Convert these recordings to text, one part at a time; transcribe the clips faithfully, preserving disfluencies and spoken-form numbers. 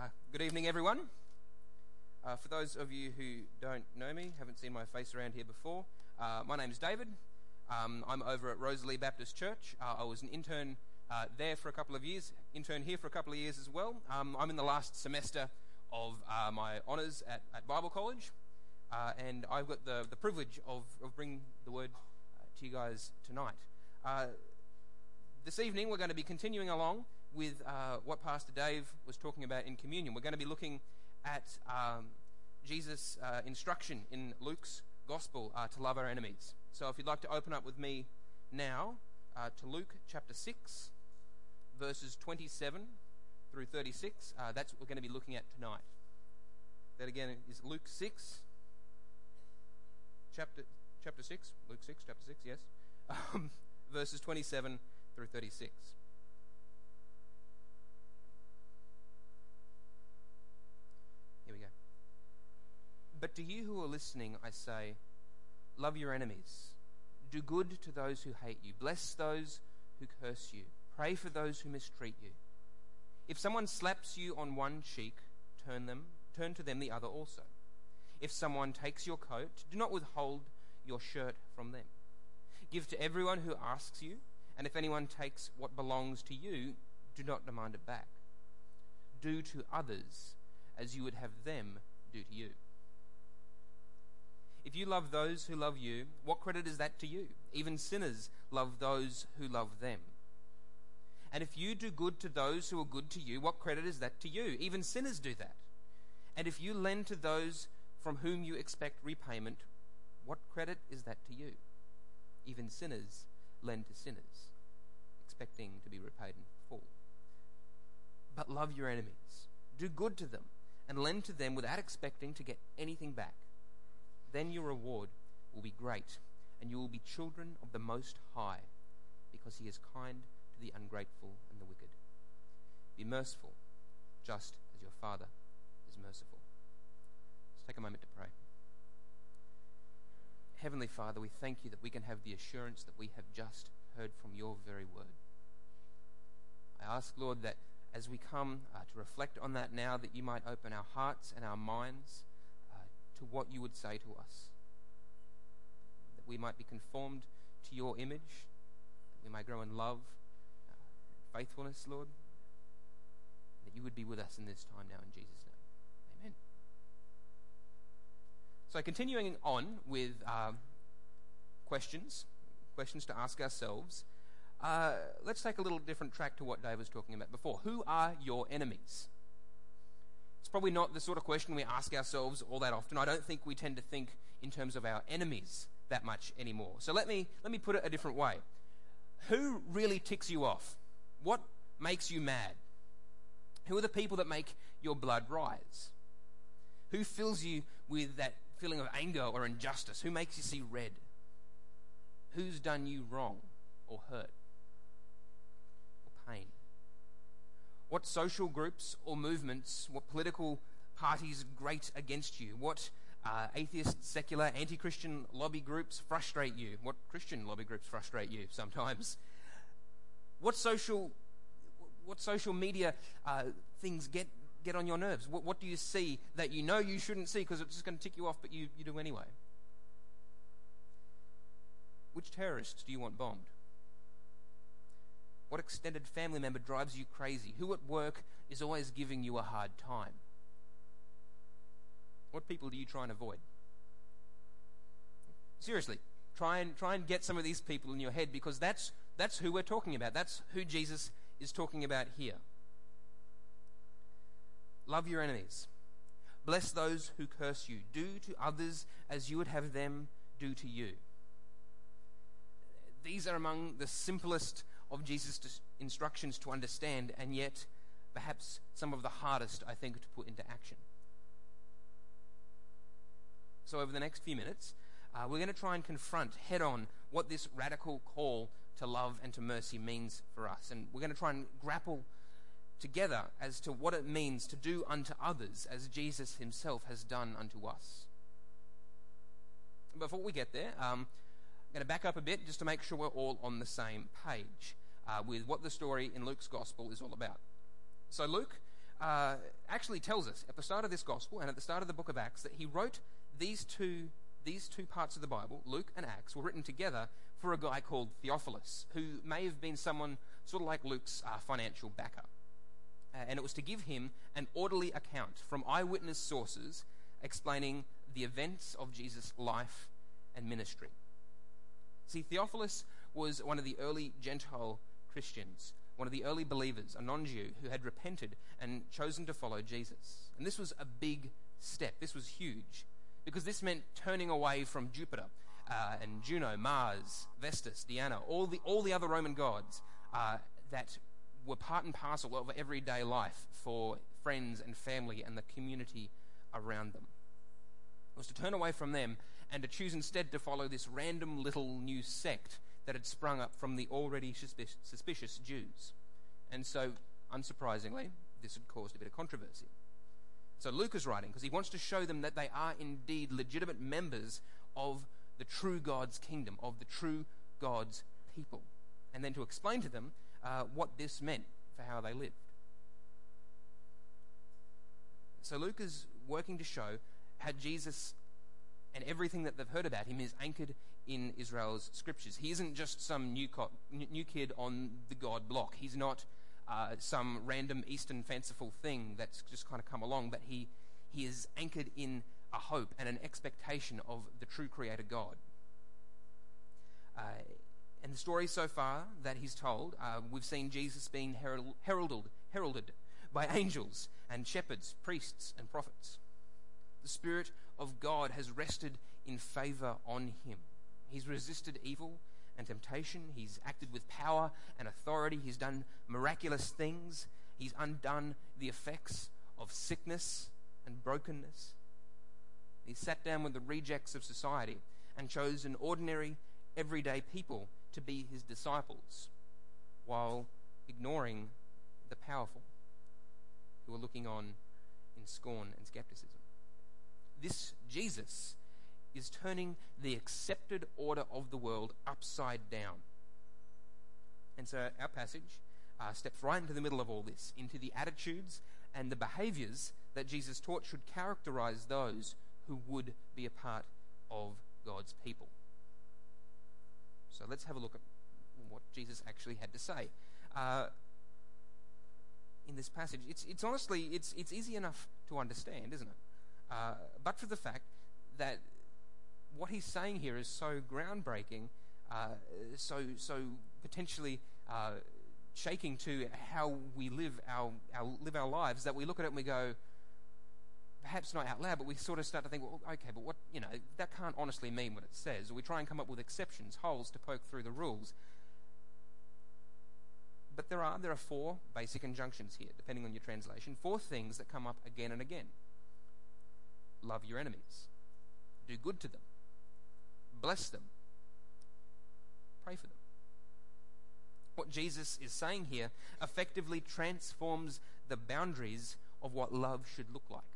Uh, good evening, everyone. Uh, for those of you who don't know me, haven't seen my face around here before, uh, my name's David. Um, I'm over at Rosalie Baptist Church. Uh, I was an intern uh, there for a couple of years, intern here for a couple of years as well. Um, I'm in the last semester of uh, my honours at, at Bible College, uh, and I've got the, the privilege of, of bringing the word uh, to you guys tonight. Uh, this evening we're going to be continuing along with uh, what Pastor Dave was talking about in communion. We're going to be looking at um, Jesus' uh, instruction in Luke's Gospel uh, to love our enemies. So if you'd like to open up with me now uh, to Luke chapter six, verses twenty-seven through thirty-six, uh, that's what we're going to be looking at tonight. That again is Luke six, chapter chapter six, Luke six, chapter six, yes, um, verses twenty-seven through thirty-six. Here we go. But to you who are listening, I say, love your enemies. Do good to those who hate you. Bless those who curse you. Pray for those who mistreat you. If someone slaps you on one cheek, turn them, turn to them the other also. If someone takes your coat, do not withhold your shirt from them. Give to everyone who asks you, and if anyone takes what belongs to you, do not demand it back. Do to others as you would have them do to you. If you love those who love you, what credit is that to you? Even sinners love those who love them. And if you do good to those who are good to you, what credit is that to you? Even sinners do that. And if you lend to those from whom you expect repayment, what credit is that to you? Even sinners lend to sinners, expecting to be repaid in full. But love your enemies. Do good to them, and lend to them without expecting to get anything back. Then your reward will be great, and you will be children of the Most High, because he is kind to the ungrateful and the wicked. Be merciful, just as your Father is merciful. Let's take a moment to pray. Heavenly Father, we thank you that we can have the assurance that we have just heard from your very word. I ask, Lord, that as we come uh, to reflect on that now, that you might open our hearts and our minds uh, to what you would say to us. That we might be conformed to your image, that we might grow in love, uh, faithfulness, Lord. That you would be with us in this time now, in Jesus' name. Amen. So continuing on with uh, questions, questions to ask ourselves, Uh, let's take a little different track to what Dave was talking about before. Who are your enemies? It's probably not the sort of question we ask ourselves all that often. I don't think we tend to think in terms of our enemies that much anymore. So let me let me put it a different way. Who really ticks you off? What makes you mad? Who are the people that make your blood rise? Who fills you with that feeling of anger or injustice? Who makes you see red? Who's done you wrong or hurt? Pain. What social groups or movements, what political parties grate against you? What uh, atheist, secular, anti-Christian lobby groups frustrate you? What Christian lobby groups frustrate you sometimes? What social, what social media uh, things get get on your nerves? What, what do you see that you know you shouldn't see because it's just going to tick you off, but you, you do anyway? Which terrorists do you want bombed? What extended family member drives you crazy? Who at work is always giving you a hard time? What people do you try and avoid? Seriously, try and try and get some of these people in your head, because that's that's who we're talking about. That's who Jesus is talking about here. Love your enemies. Bless those who curse you. Do to others as you would have them do to you. These are among the simplest of Jesus' instructions to understand, and yet perhaps some of the hardest, I think, to put into action. So over the next few minutes, uh, we're going to try and confront head-on what this radical call to love and to mercy means for us. And we're going to try and grapple together as to what it means to do unto others as Jesus himself has done unto us. Before we get there, um, I'm going to back up a bit just to make sure we're all on the same page uh, with what the story in Luke's Gospel is all about. So Luke uh, actually tells us at the start of this gospel and at the start of the book of Acts that he wrote these two these two parts of the Bible, Luke and Acts, were written together for a guy called Theophilus, who may have been someone sort of like Luke's uh, financial backer. Uh, and it was to give him an orderly account from eyewitness sources explaining the events of Jesus' life and ministry. See, Theophilus was one of the early Gentile Christians, one of the early believers, a non-Jew who had repented and chosen to follow Jesus. And this was a big step. This was huge, because this meant turning away from Jupiter uh, and Juno, Mars, Vestas, Diana, all the all the other Roman gods uh, that were part and parcel of everyday life for friends and family and the community around them. It was to turn away from them and to choose instead to follow this random little new sect that had sprung up from the already suspicious, suspicious Jews. And so, unsurprisingly, this had caused a bit of controversy. So Luke is writing because he wants to show them that they are indeed legitimate members of the true God's kingdom, of the true God's people, and then to explain to them uh, what this meant for how they lived. So Luke is working to show how Jesus and everything that they've heard about him is anchored in Israel's scriptures. He isn't just some new, co- new kid on the God block. He's not uh, some random Eastern fanciful thing that's just kind of come along, but he, he is anchored in a hope and an expectation of the true Creator God. Uh, and the story so far that he's told, uh, we've seen Jesus being herald- heralded, heralded by angels and shepherds, priests and prophets. The Spirit of God has rested in favor on him. He's resisted evil and temptation. He's acted with power and authority. He's done miraculous things. He's undone the effects of sickness and brokenness. He sat down with the rejects of society and chosen ordinary, everyday people to be his disciples, while ignoring the powerful who are looking on in scorn and skepticism. This Jesus is turning the accepted order of the world upside down. And so our passage uh, steps right into the middle of all this, into the attitudes and the behaviors that Jesus taught should characterize those who would be a part of God's people. So let's have a look at what Jesus actually had to say uh, in this passage. It's, it's honestly, it's, it's easy enough to understand, isn't it? Uh, but for the fact that what he's saying here is so groundbreaking, uh, so so potentially uh, shaking to how we live our, our live our lives, that we look at it and we go, perhaps not out loud, but we sort of start to think, well, okay, but what, you know, that can't honestly mean what it says. Or we try and come up with exceptions, holes to poke through the rules. But there are there are four basic injunctions here, depending on your translation, four things that come up again and again. Love your enemies. Do good to them. Bless them. Pray for them. What Jesus is saying here effectively transforms the boundaries of what love should look like.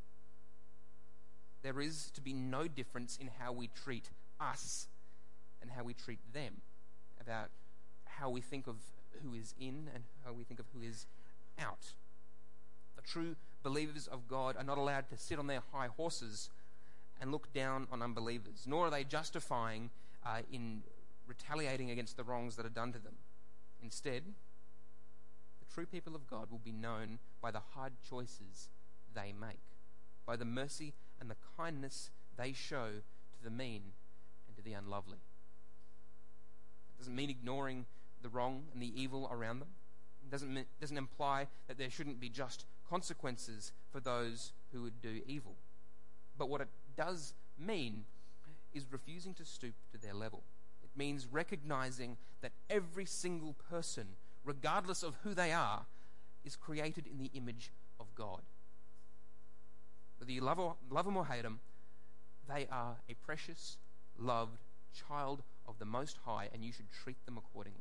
There is to be no difference in how we treat us and how we treat them, about how we think of who is in and how we think of who is out. The true believers of God are not allowed to sit on their high horses and look down on unbelievers, nor are they justifying uh, in retaliating against the wrongs that are done to them. Instead, the true people of God will be known by the hard choices they make, by the mercy and the kindness they show to the mean and to the unlovely. It doesn't mean ignoring the wrong and the evil around them. It doesn't, mean, doesn't imply that there shouldn't be just consequences for those who would do evil. But what it does mean is refusing to stoop to their level. It means recognizing that every single person, regardless of who they are, is created in the image of God. Whether you love, or, love them or hate them, they are a precious, loved child of the Most High, and you should treat them accordingly.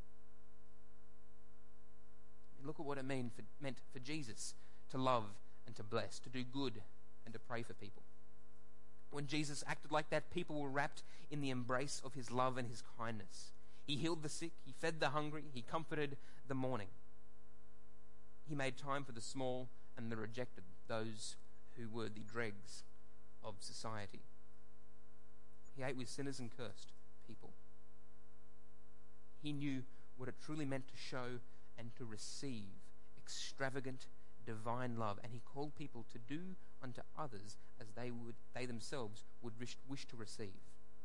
And look at what it mean for, meant for Jesus to love and to bless, to do good and to pray for people. When Jesus acted like that, people were wrapped in the embrace of his love and his kindness. He healed the sick, he fed the hungry, he comforted the mourning. He made time for the small and the rejected, those who were the dregs of society. He ate with sinners and cursed people. He knew what it truly meant to show and to receive extravagant divine love, and he called people to do unto others as they would they themselves would wish, wish to receive.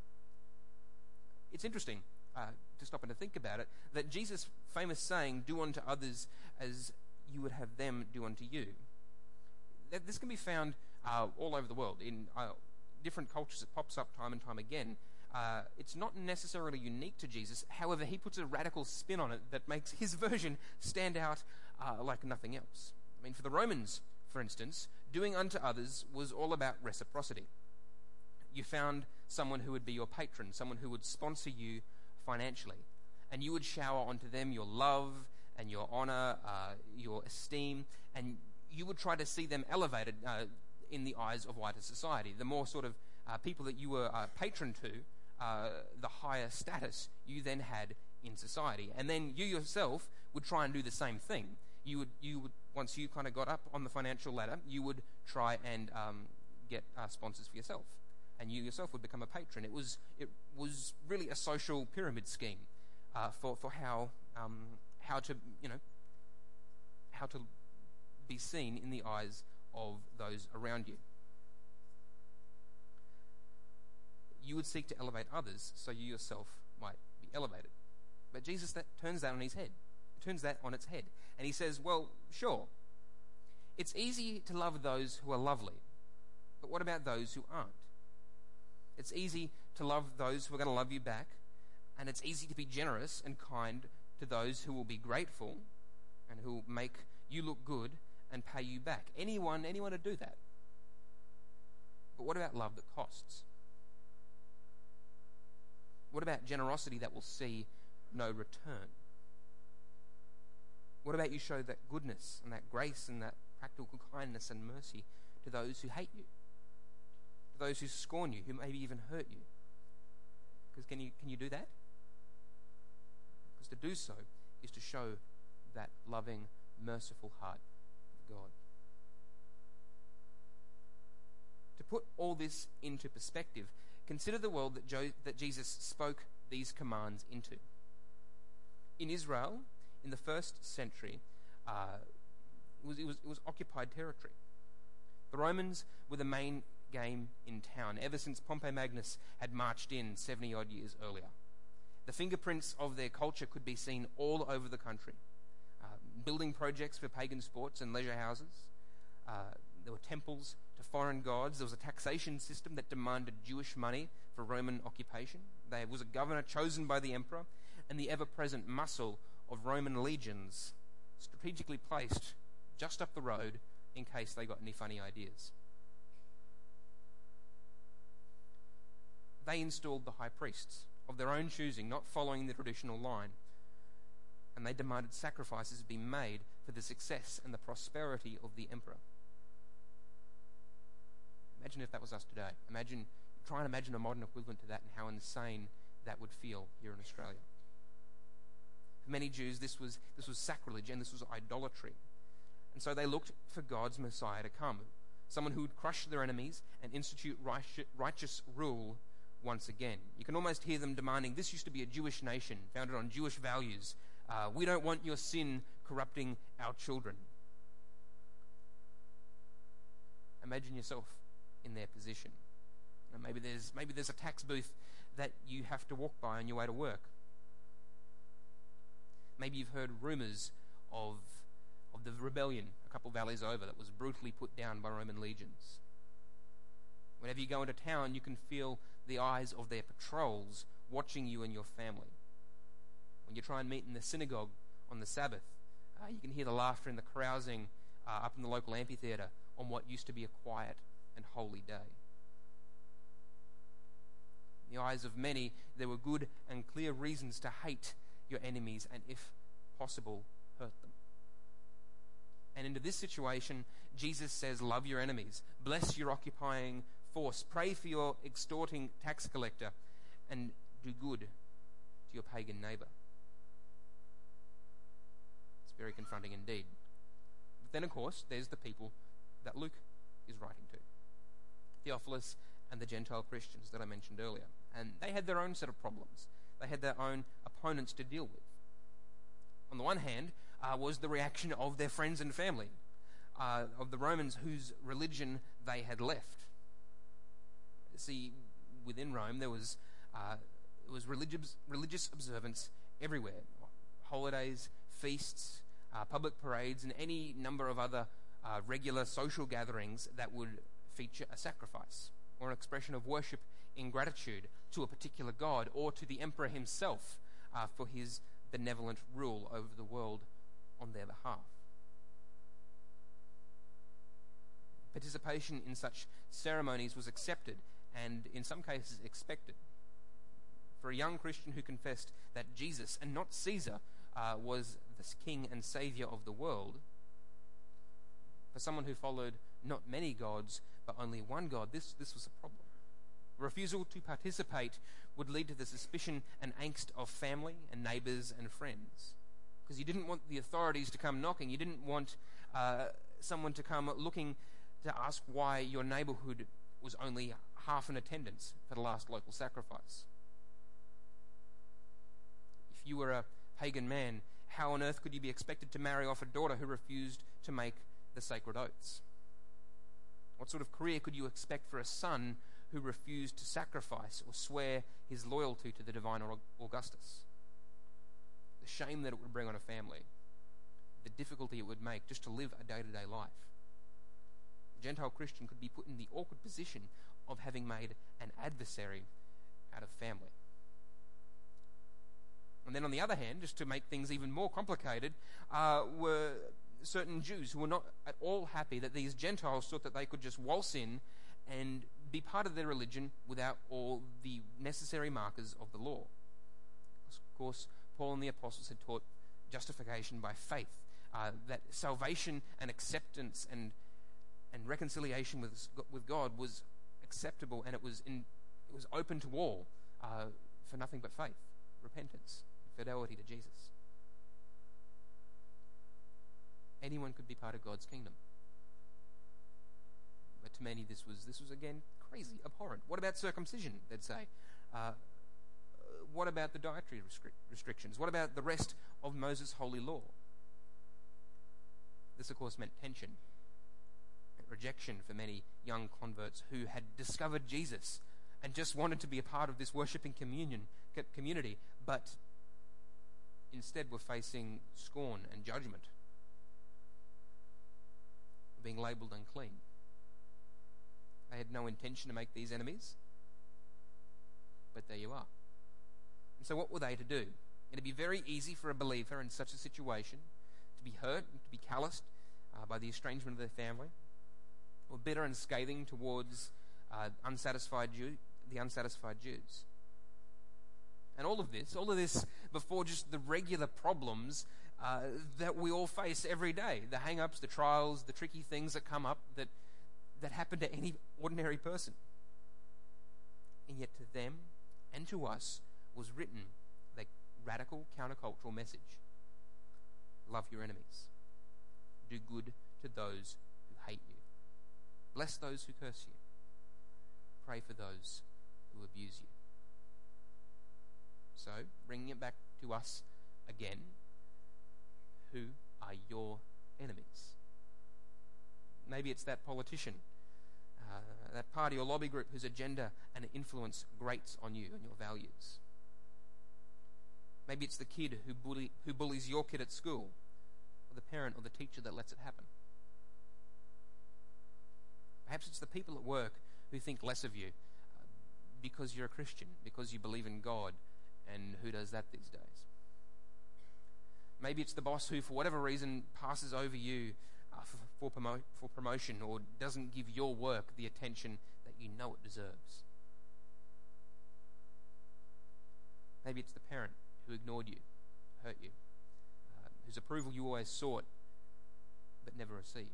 It's interesting uh, to stop and to think about it, that Jesus' famous saying, "Do unto others as you would have them do unto you," that this can be found uh, all over the world in uh, different cultures. It pops up time and time again. Uh, it's not necessarily unique to Jesus. However, he puts a radical spin on it that makes his version stand out uh, like nothing else. I mean, for the Romans, for instance, doing unto others was all about reciprocity. You found someone who would be your patron, someone who would sponsor you financially, and you would shower onto them your love and your honor, uh, your esteem, and you would try to see them elevated uh, in the eyes of wider society. The more sort of uh, people that you were uh, patron to, uh, the higher status you then had in society. And then you yourself would try and do the same thing. You would, you would, once you kind of got up on the financial ladder, you would try and um, get uh, sponsors for yourself, and you yourself would become a patron. It was, it was really a social pyramid scheme uh, for for how um, how to you know how to be seen in the eyes of those around you. You would seek to elevate others so you yourself might be elevated. But Jesus that turns that on his head. Turns that on its head. And he says, well, sure, it's easy to love those who are lovely, but what about those who aren't? It's easy to love those who are going to love you back, and it's easy to be generous and kind to those who will be grateful and who will make you look good and pay you back. Anyone, anyone to do that. But what about love that costs? What about generosity that will see no return? What about you show that goodness and that grace and that practical kindness and mercy to those who hate you, to those who scorn you, who maybe even hurt you? Because can you can you do that? Because to do so is to show that loving, merciful heart of God. To put all this into perspective, consider the world that, Jo- that Jesus spoke these commands into. In Israel, in the first century, uh, it, was, it, was, it was occupied territory. The Romans were the main game in town ever since Pompey Magnus had marched in seventy odd years earlier. The fingerprints of their culture could be seen all over the country. Uh, building projects for pagan sports and leisure houses. Uh, there were temples to foreign gods. There was a taxation system that demanded Jewish money for Roman occupation. There was a governor chosen by the emperor, and the ever-present muscle of Roman legions strategically placed just up the road in case they got any funny ideas. They installed the high priests of their own choosing, not following the traditional line, and they demanded sacrifices be made for the success and the prosperity of the emperor. Imagine if that was us today. Imagine, try and imagine a modern equivalent to that and how insane that would feel here in Australia. For many Jews, this was this was sacrilege and this was idolatry. And so they looked for God's Messiah to come, someone who would crush their enemies and institute righteous rule once again. You can almost hear them demanding, this used to be a Jewish nation, founded on Jewish values. Uh, we don't want your sin corrupting our children. Imagine yourself in their position. And maybe there's maybe there's a tax booth that you have to walk by on your way to work. Maybe you've heard rumours of of the rebellion a couple valleys over that was brutally put down by Roman legions. Whenever you go into town, you can feel the eyes of their patrols watching you and your family. When you try and meet in the synagogue on the Sabbath, uh, you can hear the laughter and the carousing uh, up in the local amphitheatre on what used to be a quiet and holy day. In the eyes of many, there were good and clear reasons to hate your enemies and, if possible, hurt them. And into this situation, Jesus says, love your enemies, bless your occupying force, pray for your extorting tax collector, and do good to your pagan neighbour. It's very confronting indeed. But then, of course, there's the people that Luke is writing to. Theophilus and the Gentile Christians that I mentioned earlier. And they had their own set of problems. They had their own opponents to deal with. On the one hand uh, was the reaction of their friends and family, uh, of the Romans whose religion they had left. See, within Rome there was uh, there was religious religious observance everywhere: holidays, feasts, uh, public parades, and any number of other uh, regular social gatherings that would feature a sacrifice or an expression of worship in gratitude to a particular god or to the emperor himself uh, for his benevolent rule over the world on their behalf. Participation in such ceremonies was accepted and in some cases expected. For a young Christian who confessed that Jesus and not Caesar uh, was the king and savior of the world, for someone who followed not many gods but only one God, this, this was a problem. Refusal to participate would lead to the suspicion and angst of family and neighbours and friends, because you didn't want the authorities to come knocking. You didn't want uh, someone to come looking to ask why your neighbourhood was only half in attendance for the last local sacrifice. If you were a pagan man, how on earth could you be expected to marry off a daughter who refused to make the sacred oaths? What sort of career could you expect for a son who refused to sacrifice or swear his loyalty to the divine Augustus? The shame that it would bring on a family, the difficulty it would make just to live a day-to-day life. A Gentile Christian could be put in the awkward position of having made an adversary out of family. And then on the other hand, just to make things even more complicated, uh, were certain Jews who were not at all happy that these Gentiles thought that they could just waltz in and be part of their religion without all the necessary markers of the law. Of course, Paul and the apostles had taught justification by faith, uh, that salvation and acceptance and and reconciliation with with God was acceptable, and it was in it was open to all uh, for nothing but faith, repentance, fidelity to Jesus. Anyone could be part of God's kingdom. But to many this was, this was again, crazy, abhorrent. What about circumcision, they'd say? Uh, what about the dietary restric- restrictions? What about the rest of Moses' holy law? This, of course, meant tension and rejection for many young converts who had discovered Jesus and just wanted to be a part of this worshipping communion, community, but instead were facing scorn and judgment, being labelled unclean. They had no intention to make these enemies, but there you are. And so what were they to do? It'd be very easy for a believer in such a situation to be hurt and to be calloused uh, by the estrangement of their family, or bitter and scathing towards uh, unsatisfied Jew, the unsatisfied Jews. And all of this, all of this before just the regular problems uh, that we all face every day, the hang-ups, the trials, the tricky things that come up that that happen to any ordinary person. And yet to them and to us was written the radical countercultural message: love your enemies, do good to those who hate you, bless those who curse you, pray for those who abuse you. So, bringing it back to us again, who are your enemies? Maybe it's that politician, uh, that party or lobby group whose agenda and influence grates on you and your values. Maybe it's the kid who bully, who bullies your kid at school, or the parent or the teacher that lets it happen. Perhaps it's the people at work who think less of you uh, because you're a Christian, because you believe in God, and who does that these days? Maybe it's the boss who, for whatever reason, passes over you uh, for, for, promo- for promotion, or doesn't give your work the attention that you know it deserves. Maybe it's the parent who ignored you, hurt you, uh, whose approval you always sought but never received.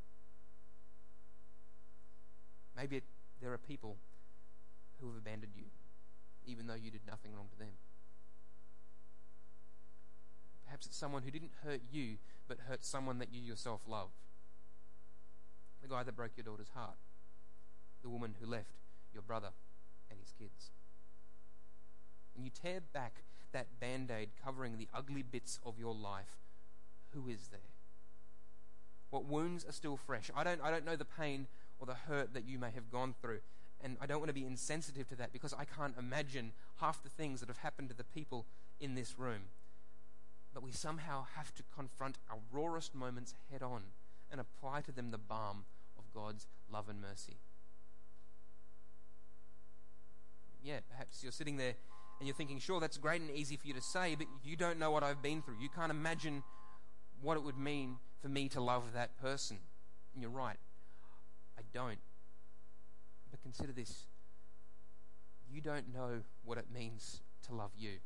Maybe it, there are people who have abandoned you, even though you did nothing wrong to them. Perhaps it's someone who didn't hurt you, but hurt someone that you yourself love. The guy that broke your daughter's heart. The woman who left your brother and his kids. And you tear back that band-aid covering the ugly bits of your life. Who is there? What wounds are still fresh? I don't, I don't know the pain or the hurt that you may have gone through. And I don't want to be insensitive to that because I can't imagine half the things that have happened to the people in this room. But we somehow have to confront our rawest moments head on and apply to them the balm of God's love and mercy. Yeah, perhaps you're sitting there and you're thinking, sure, that's great and easy for you to say, but you don't know what I've been through. You can't imagine what it would mean for me to love that person. And you're right, I don't. But consider this. You don't know what it means to love you.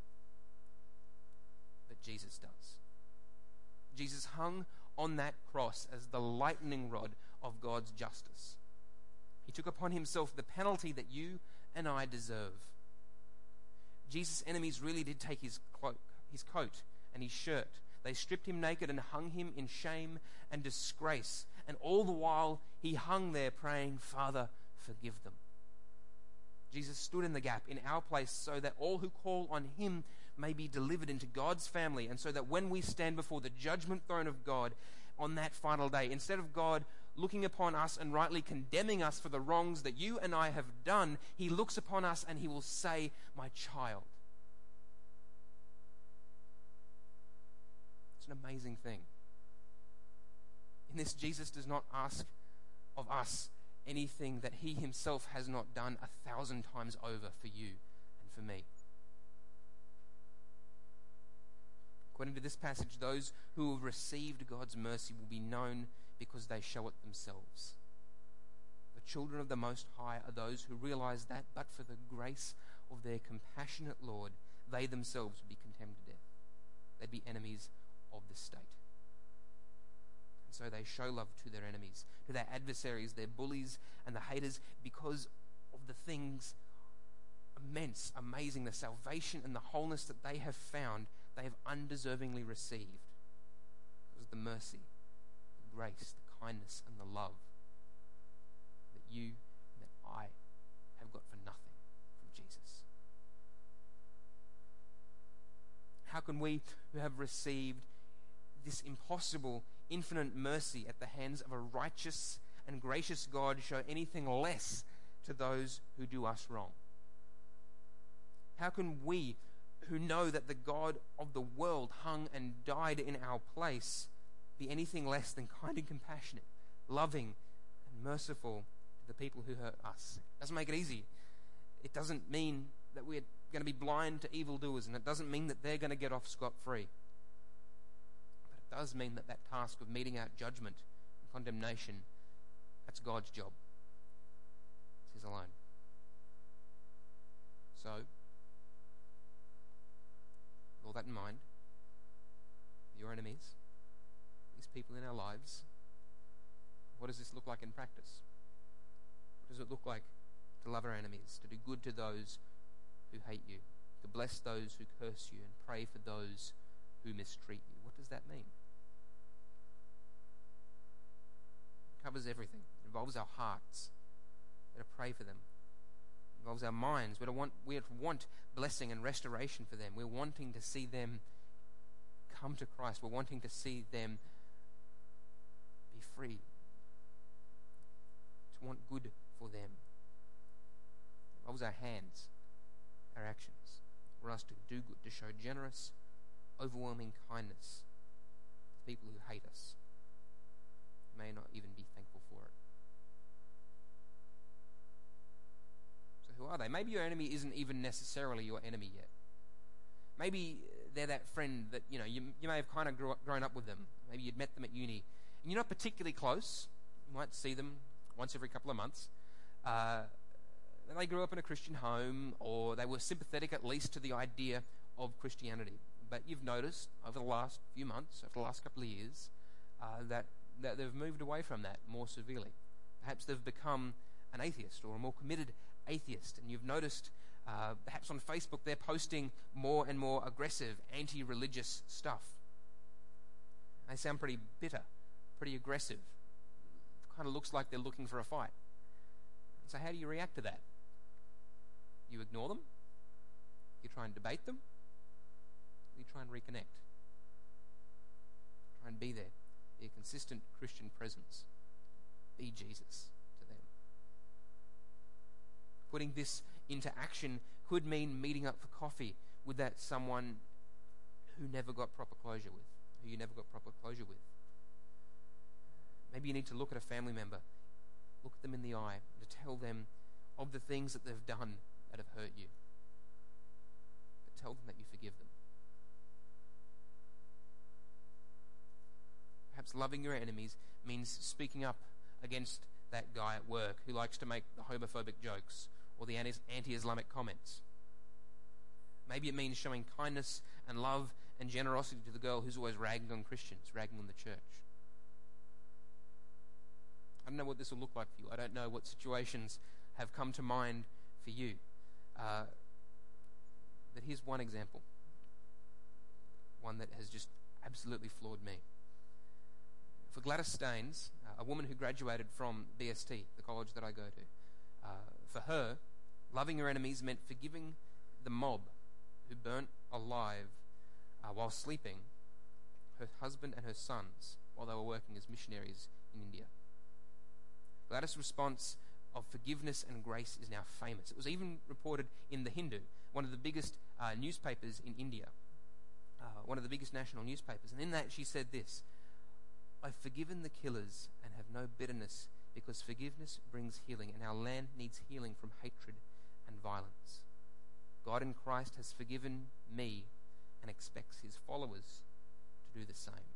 But Jesus does. Jesus hung on that cross as the lightning rod of God's justice. He took upon himself the penalty that you and I deserve. Jesus' enemies really did take his cloak, his coat and his shirt. They stripped him naked and hung him in shame and disgrace. And all the while he hung there praying, Father, forgive them. Jesus stood in the gap in our place so that all who call on him may be delivered into God's family, and so that when we stand before the judgment throne of God on that final day, instead of God looking upon us and rightly condemning us for the wrongs that you and I have done, he looks upon us and he will say, my child. It's an amazing thing. In this, Jesus does not ask of us anything that he himself has not done a thousand times over for you and for me. According to this passage, those who have received God's mercy will be known because they show it themselves. The children of the Most High are those who realize that, but for the grace of their compassionate Lord, they themselves would be condemned to death. They'd be enemies of the state. And so they show love to their enemies, to their adversaries, their bullies and the haters, because of the things immense, amazing, the salvation and the wholeness that they have found, they have undeservingly received. It was the mercy, the grace, the kindness, and the love that you and that I have got for nothing from Jesus. How can we who have received this impossible, infinite mercy at the hands of a righteous and gracious God show anything less to those who do us wrong? How can we who know that the God of the world hung and died in our place be anything less than kind and compassionate, loving and merciful to the people who hurt us? It doesn't make it easy. It doesn't mean that we're going to be blind to evildoers, and it doesn't mean that they're going to get off scot-free. But it does mean that that task of meting out judgment and condemnation, that's God's job. It's his alone. So, with all that in mind, your enemies, these people in our lives, what does this look like in practice? What does it look like to love our enemies, to do good to those who hate you, to bless those who curse you, and pray for those who mistreat you? What does that mean? It covers everything. It involves our hearts. We're to pray for them. It involves our minds. We're to want, we're to want blessing and restoration for them. We're wanting to see them come to Christ. We're wanting to see them be free, to want good for them. It involves our hands, our actions. We're asked to do good, to show generous, overwhelming kindness to people who hate us, who may not even be thankful for it. So who are they? Maybe your enemy isn't even necessarily your enemy yet. Maybe they're that friend that, you know, you, you may have kind of grew up, grown up with them. Maybe you'd met them at uni. And you're not particularly close. You might see them once every couple of months. Uh, they grew up in a Christian home, or they were sympathetic at least to the idea of Christianity. But you've noticed over the last few months, over the last couple of years, uh, that, that they've moved away from that more severely. Perhaps they've become an atheist or a more committed atheist. And you've noticed Uh, perhaps on Facebook they're posting more and more aggressive, anti-religious stuff. They sound pretty bitter, pretty aggressive. The kind of looks like they're looking for a fight. So how do you react to that? You ignore them? You try and debate them? Or you try and reconnect? Try and be there. Be a consistent Christian presence. Be Jesus to them. Putting this into action could mean meeting up for coffee with that someone who never got proper closure with, who you never got proper closure with. Maybe you need to look at a family member, look at them in the eye, and to tell them of the things that they've done that have hurt you. But tell them that you forgive them. Perhaps loving your enemies means speaking up against that guy at work who likes to make the homophobic jokes or the anti-Islamic comments. Maybe it means showing kindness and love and generosity to the girl who's always ragging on Christians, ragging on the church. I don't know what this will look like for you. I don't know what situations have come to mind for you. Uh, but here's one example. One that has just absolutely floored me. For Gladys Staines, uh, a woman who graduated from B S T, the college that I go to, uh, for her, loving her enemies meant forgiving the mob who burnt alive uh, while sleeping her husband and her sons while they were working as missionaries in India. Gladys' response of forgiveness and grace is now famous. It was even reported in The Hindu, one of the biggest uh, newspapers in India, uh, one of the biggest national newspapers. And in that she said this: "I've forgiven the killers and have no bitterness, because forgiveness brings healing, and our land needs healing from hatred and violence. God in Christ has forgiven me and expects his followers to do the same."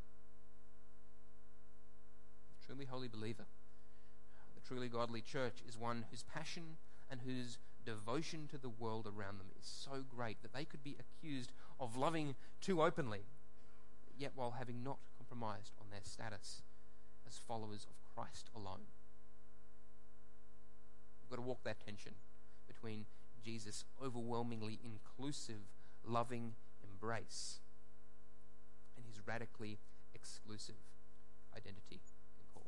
The truly holy believer, the truly godly church, is one whose passion and whose devotion to the world around them is so great that they could be accused of loving too openly, yet while having not compromised on their status as followers of Christ alone. We've got to walk that tension between Jesus' overwhelmingly inclusive, loving embrace and his radically exclusive identity and call.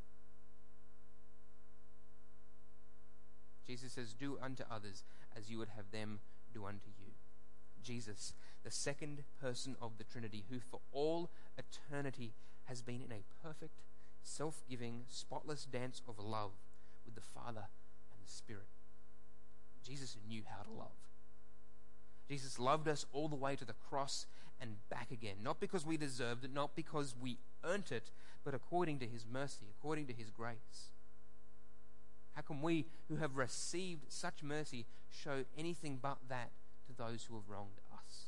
Jesus says, "Do unto others as you would have them do unto you." Jesus, the second person of the Trinity, who for all eternity has been in a perfect, self-giving, spotless dance of love with the Father and the Spirit. Jesus knew how to love. Jesus loved us all the way to the cross and back again, not because we deserved it, not because we earned it, but according to his mercy, according to his grace. How can we, who have received such mercy, show anything but that to those who have wronged us?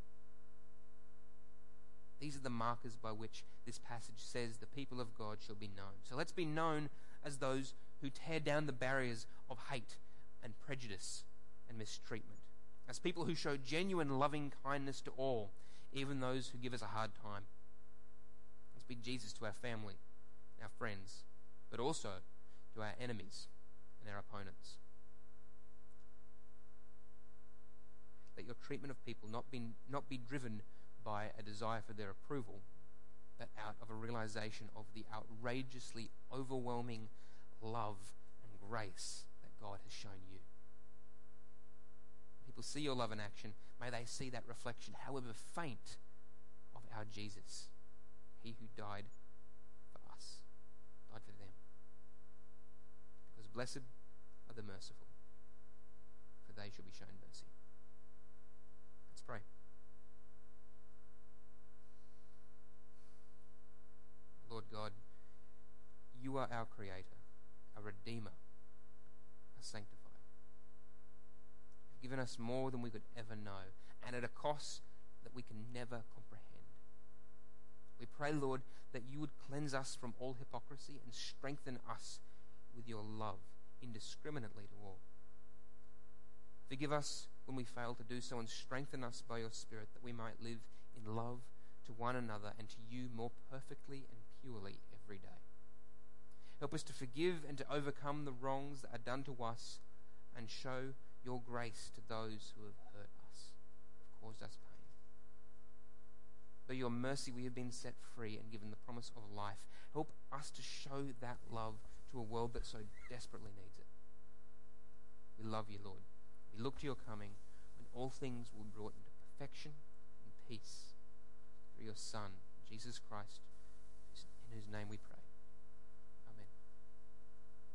These are the markers by which this passage says the people of God shall be known. So let's be known as those who tear down the barriers of hate and prejudice and mistreatment, as people who show genuine loving kindness to all, even those who give us a hard time. Let's be Jesus to our family, our friends, but also to our enemies and our opponents. Let your treatment of people not be, not be driven by a desire for their approval, but out of a realization of the outrageously overwhelming love and grace that God has shown you. People see your love in action. May they see that reflection, however faint, of our Jesus, he who died for us, died for them. Because blessed are the merciful, for they shall be shown mercy. Let's pray. Lord God, you are our Creator, our Redeemer, our Sanctifier. You've given us more than we could ever know, and at a cost that we can never comprehend. We pray, Lord, that you would cleanse us from all hypocrisy and strengthen us with your love indiscriminately to all. Forgive us when we fail to do so, and strengthen us by your Spirit that we might live in love to one another and to you more perfectly and purely every day. Help us to forgive and to overcome the wrongs that are done to us, and show your grace to those who have hurt us, have caused us pain. By your mercy we have been set free and given the promise of life. Help us to show that love to a world that so desperately needs it. We love you, Lord. We look to your coming when all things will be brought into perfection and peace through your Son, Jesus Christ, in whose name we pray.